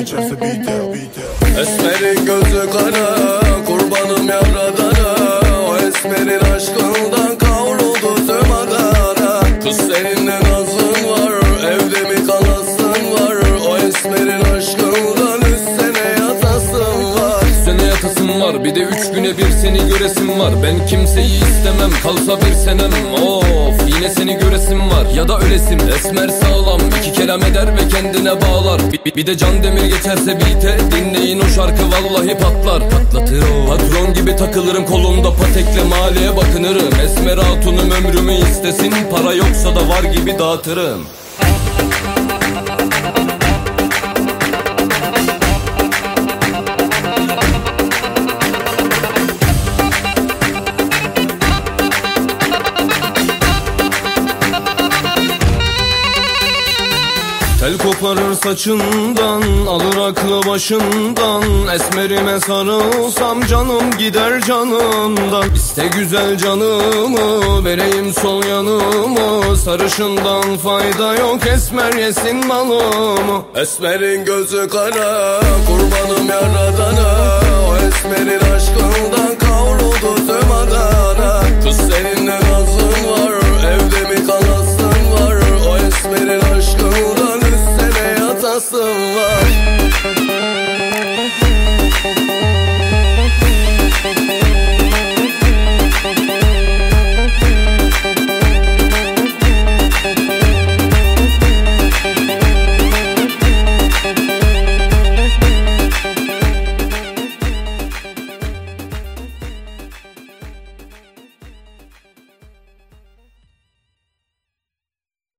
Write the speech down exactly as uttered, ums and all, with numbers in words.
geçerse beat'e. Esmerin gözü kara, kurbanım yaradana. O esmerin aşkından kavruldu tüm Adana. Kız seninle nazın var, evde mi kalasın var. O esmerin aşkından üç sene yatasın var. Üç sene yatasın var, bir de üç güne bir seni göresim var. Ben kimseyi istemem, kalsa bir senem. Of, yine seni göresim var. Ya da ölesim, esmer sağlam, iki kelam eder ve kendine bağlar. Bir, bir de Can Demir geçerse beat'e, dinleyin o şarkı vallahi patlar. Patlatır o. Patron gibi takılırım kolumda patekle, mahalleye bakınırım. Esmer hatunum ömrümü istesin, para yoksa da var gibi dağıtırım. Tel koparır saçından, alır aklı başından. Esmerime sarılsam canım gider canımdan. İste güzel canımı, vereyim sol yanımı. Sarışından fayda yok, esmer yesin malımı. Esmerin gözü kara, kurbanım yaradana. O esmerin aşkından kavruldu tüm Adana. Kız seninle nazlı